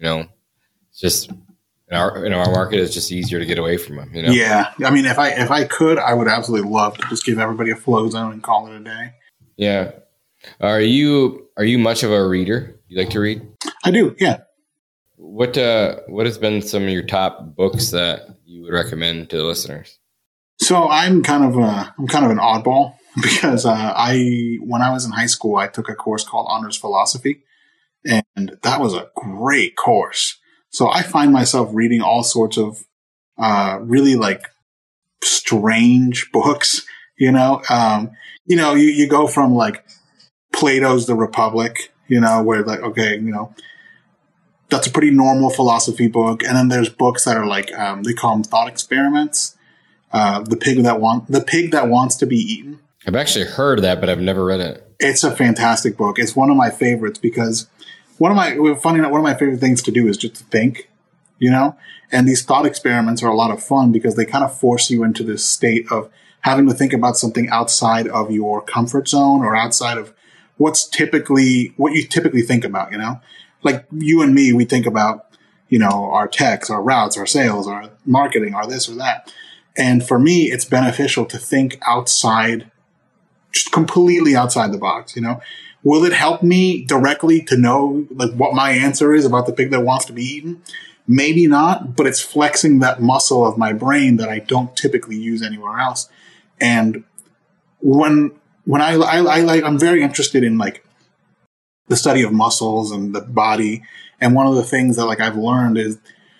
it's just in our market, it's just easier to get away from them, Yeah. I mean, if I could, I would absolutely love to just give everybody a flow zone and call it a day. Yeah. Are you much of a reader? You like to read? I do. Yeah. What has been some of your top books that you would recommend to the listeners? So I'm kind of an oddball because when I was in high school, I took a course called Honors Philosophy, and that was a great course. So I find myself reading all sorts of really like strange books. You go from like Plato's The Republic, where like, okay, that's a pretty normal philosophy book. And then there's books that are like, they call them thought experiments. The pig that wants to be eaten. I've actually heard of that, but I've never read it. It's a fantastic book. It's one of my favorites because one of my favorite things to do is just to think, and these thought experiments are a lot of fun because they kind of force you into this state of having to think about something outside of your comfort zone or outside of what you typically think about, like you and me, we think about, our techs, our routes, our sales, our marketing, our this or that. And for me, it's beneficial to think outside, just completely outside the box, Will it help me directly to know like what my answer is about the pig that wants to be eaten? Maybe not, but it's flexing that muscle of my brain that I don't typically use anywhere else. And when I'm very interested in like the study of muscles and the body. And one of the things that like I've learned is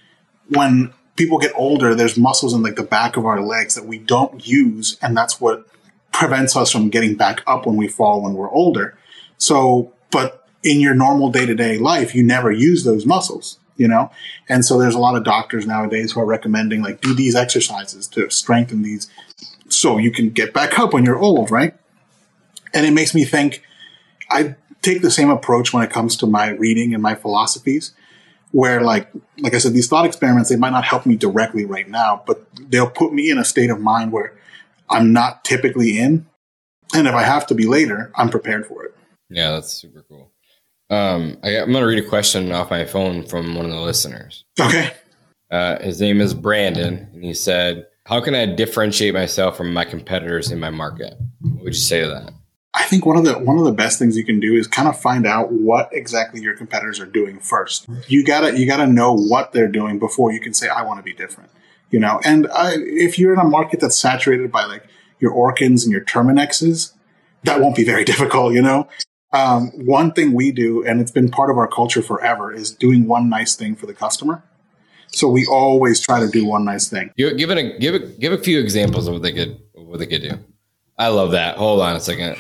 when people get older, there's muscles in like the back of our legs that we don't use. And that's what prevents us from getting back up when we fall when we're older. So, but in your normal day-to-day life, you never use those muscles, And so there's a lot of doctors nowadays who are recommending like do these exercises to strengthen these so you can get back up when you're old, right? And it makes me think I take the same approach when it comes to my reading and my philosophies, where like I said, these thought experiments, they might not help me directly right now, but they'll put me in a state of mind where I'm not typically in. And if I have to be later, I'm prepared for it. Yeah, that's super cool. I'm going to read a question off my phone from one of the listeners. Okay. His name is Brandon, and he said, how can I differentiate myself from my competitors in my market? What would you say to that? I think one of the best things you can do is kind of find out what exactly your competitors are doing first. You gotta know what they're doing before you can say, I want to be different. And if you're in a market that's saturated by like your Orkins and your Terminexes, that won't be very difficult. One thing we do, and it's been part of our culture forever, is doing one nice thing for the customer. So we always try to do one nice thing. Give a few examples of what they could do. I love that. Hold on a second.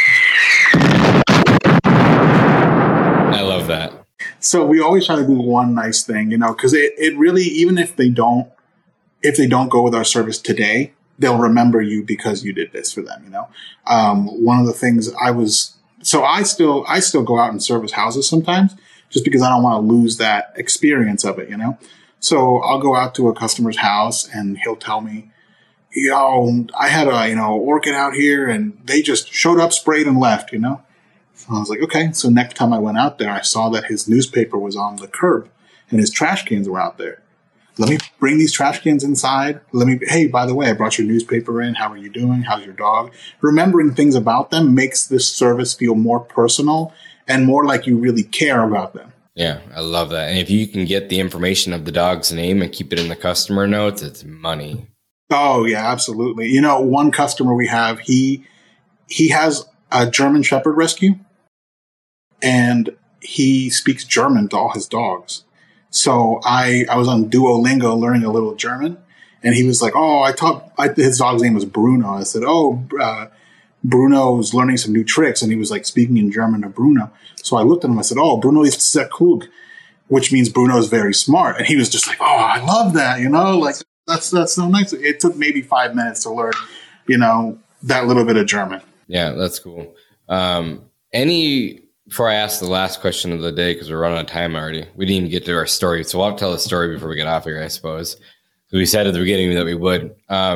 I love that. So we always try to do one nice thing, because it really, even if they don't go with our service today, they'll remember you because you did this for them. One of the things I still go out and service houses sometimes just because I don't want to lose that experience of it, So I'll go out to a customer's house and he'll tell me, I had a, orchid out here and they just showed up, sprayed and left, So I was like, okay. So next time I went out there, I saw that his newspaper was on the curb and his trash cans were out there. Let me bring these trash cans inside. Hey, by the way, I brought your newspaper in. How are you doing? How's your dog? Remembering things about them makes this service feel more personal and more like you really care about them. Yeah, I love that. And if you can get the information of the dog's name and keep it in the customer notes, it's money. Oh, yeah, absolutely. One customer we have, he has a German Shepherd rescue and he speaks German to all his dogs. So I was on Duolingo learning a little German and he was like, his dog's name was Bruno. I said, Bruno's learning some new tricks. And he was like speaking in German to Bruno. So I looked at him. I said, Bruno ist sehr klug, which means Bruno is very smart. And he was just like, I love that. Like that's so nice. It took maybe 5 minutes to learn, that little bit of German. Yeah, that's cool. Before I ask the last question of the day, because we're running out of time already, we didn't even get to our story. So we'll have to tell a story before we get off here, I suppose. We said at the beginning that we would.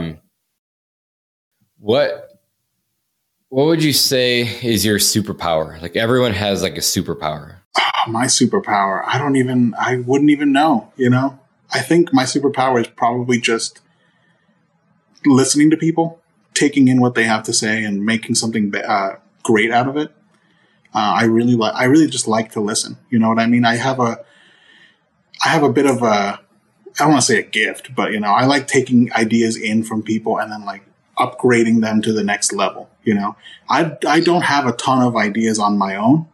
What would you say is your superpower? Like everyone has like a superpower. My superpower. I wouldn't even know, I think my superpower is probably just listening to people, taking in what they have to say and making something great out of it. I really just like to listen. You know what I mean? I have a bit of I don't want to say a gift, but I like taking ideas in from people and then like upgrading them to the next level. I don't have a ton of ideas on my own,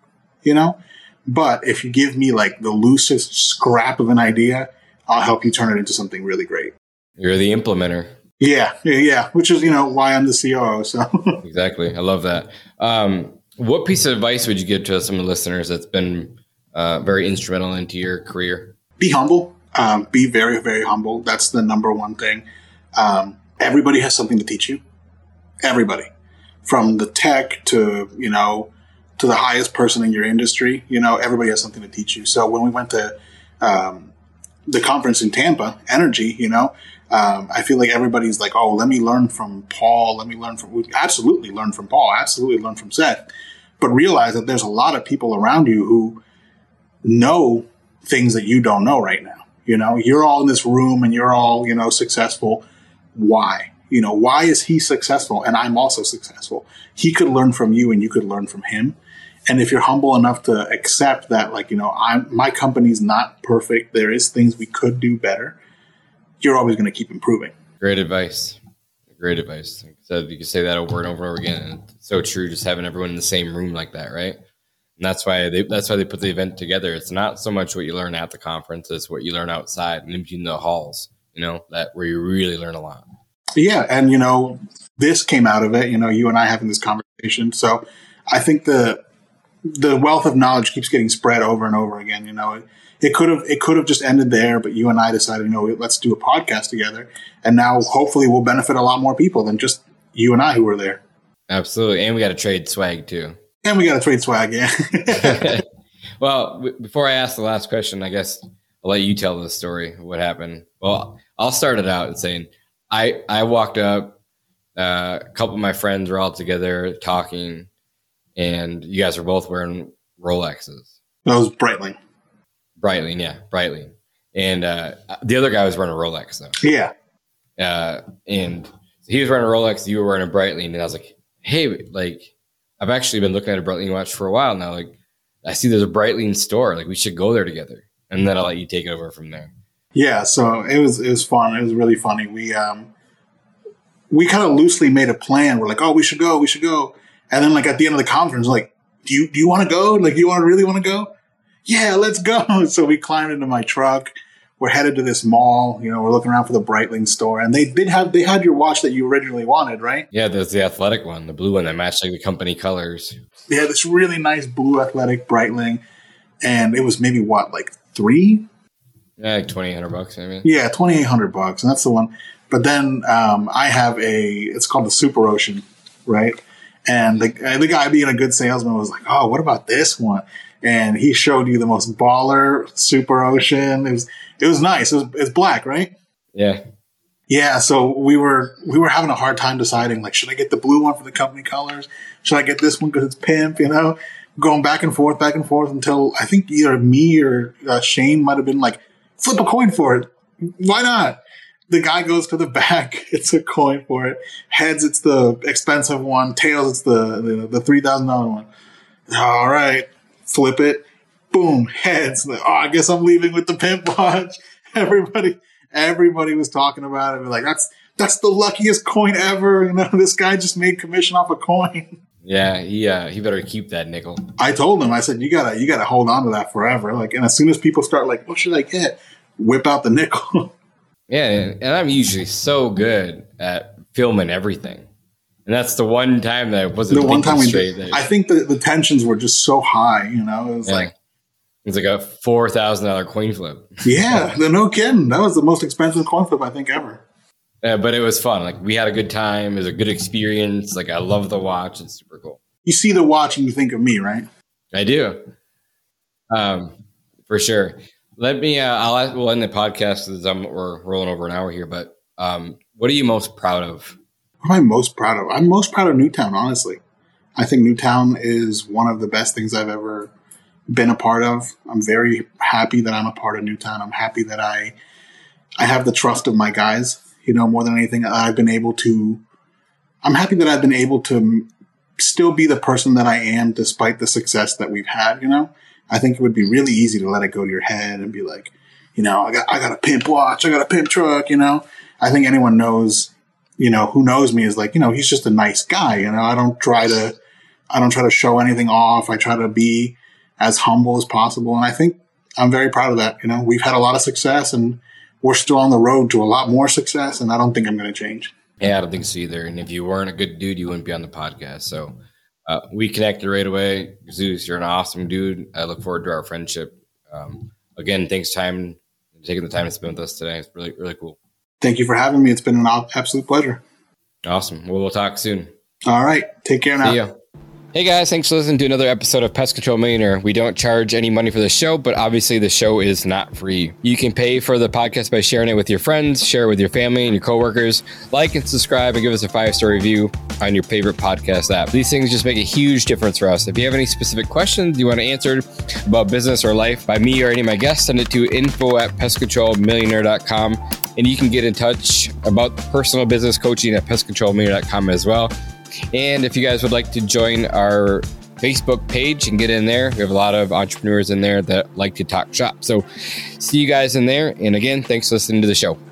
but if you give me like the loosest scrap of an idea, I'll help you turn it into something really great. You're the implementer. Yeah. Which is, why I'm the COO. So exactly. I love that. What piece of advice would you give to some of the listeners that's been very instrumental into your career? Be humble. Be very, very humble. That's the number one thing. Everybody has something to teach you. Everybody. From the tech to, to the highest person in your industry, everybody has something to teach you. So when we went to the conference in Tampa, Energy, I feel like everybody's like, let me learn from Paul. We absolutely learn from Paul. Absolutely learn from Seth. But realize that there's a lot of people around you who know things that you don't know right now. You're all in this room and you're all, successful. Why? Why is he successful? And I'm also successful. He could learn from you and you could learn from him. And if you're humble enough to accept that, like, my company's not perfect. There is things we could do better. You're always going to keep improving. Great advice. Great advice. Like I said, you can say that over and over and over again. And it's so true. Just having everyone in the same room like that. Right. And that's why they put the event together. It's not so much what you learn at the conference. It's what you learn outside and in between the halls, that where you really learn a lot. Yeah. And, this came out of it, you and I having this conversation. So I think the wealth of knowledge keeps getting spread over and over again. It could have just ended there, but you and I decided, let's do a podcast together. And now hopefully we'll benefit a lot more people than just you and I who were there. Absolutely. And we got to trade swag too. Yeah. Well, before I ask the last question, I guess I'll let you tell the story of what happened. Well, I'll start it out and saying I walked up, a couple of my friends were all together talking, and you guys were both wearing Rolexes. That was Breitling. Breitling, yeah, Breitling. And the other guy was wearing a Rolex, though. Yeah. And he was wearing a Rolex, you were wearing a Breitling, and I was like, hey, like, I've actually been looking at a Breitling watch for a while now. Like, I see there's a Breitling store. Like, we should go there together, and then I'll let you take it over from there. Yeah, so it was fun. It was really funny. We kind of loosely made a plan. We're like, oh, we should go. And then like at the end of the conference, like, do you want to go? Like, you really want to go? Yeah, let's go. So we climbed into my truck. We're headed to this mall. You know, we're looking around for the Breitling store, and they had your watch that you originally wanted, right? Yeah, there's the athletic one, the blue one that matched like the company colors. They had this really nice blue athletic Breitling, and it was maybe what, like $3? Yeah, like $2,800, I mean. Yeah, $2,800, and that's the one. But then I have it's called the Super Ocean, right? And the guy being a good salesman was like, oh, what about this one? And he showed you the most baller Super Ocean. It was nice. It's black, right? Yeah. Yeah. So we were having a hard time deciding, like, should I get the blue one for the company colors? Should I get this one because it's pimp? You know, going back and forth until I think either me or Shane might have been like, flip a coin for it. Why not? The guy goes to the back. It's a coin for it. Heads, it's the expensive one. Tails, it's the $3,000 one. All right. Flip it. Boom. Heads. Oh, I guess I'm leaving with the pimp watch. Everybody was talking about it. We're like, that's the luckiest coin ever. You know, this guy just made commission off a coin. Yeah, he better keep that nickel. I told him, I said, you gotta hold on to that forever. Like, and as soon as people start like, what should I get? Whip out the nickel. Yeah, and I'm usually so good at filming everything. And that's the one time that I wasn't thinking straight. I think the tensions were just so high, you know? It was like a $4,000 coin flip. Yeah, no kidding. That was the most expensive coin flip I think ever. Yeah, but it was fun. Like, we had a good time. It was a good experience. Like, I love the watch. It's super cool. You see the watch and you think of me, right? I do. For sure. Let me, we'll end the podcast because we're rolling over an hour here, but what are you most proud of? What am I most proud of? I'm most proud of Newtown, honestly. I think Newtown is one of the best things I've ever been a part of. I'm very happy that I'm a part of Newtown. I'm happy that I have the trust of my guys, you know, more than anything. I'm happy that I've been able to still be the person that I am despite the success that we've had, you know? I think it would be really easy to let it go to your head and be like, you know, I got a pimp watch, I got a pimp truck, you know? I think anyone knows, you know, who knows me is like, you know, he's just a nice guy, you know? I don't try to show anything off. I try to be as humble as possible. And I think I'm very proud of that. You know, we've had a lot of success and we're still on the road to a lot more success. And I don't think I'm going to change. Yeah, I don't think so either. And if you weren't a good dude, you wouldn't be on the podcast. So we connected right away. Zeus, you're an awesome dude. I look forward to our friendship. Again, thanks taking the time to spend with us today. It's really, really cool. Thank you for having me. It's been an absolute pleasure. Awesome. Well, we'll talk soon. All right. Take care now. See ya. Hey guys, thanks for listening to another episode of Pest Control Millionaire. We don't charge any money for the show, but obviously the show is not free. You can pay for the podcast by sharing it with your friends, share it with your family and your coworkers, like and subscribe, and give us a 5-star review on your favorite podcast app. These things just make a huge difference for us. If you have any specific questions you want answered about business or life by me or any of my guests, send it to info@pestcontrolmillionaire.com, and you can get in touch about personal business coaching at pestcontrolmillionaire.com as well. And if you guys would like to join our Facebook page and get in there, we have a lot of entrepreneurs in there that like to talk shop. So see you guys in there. And again, thanks for listening to the show.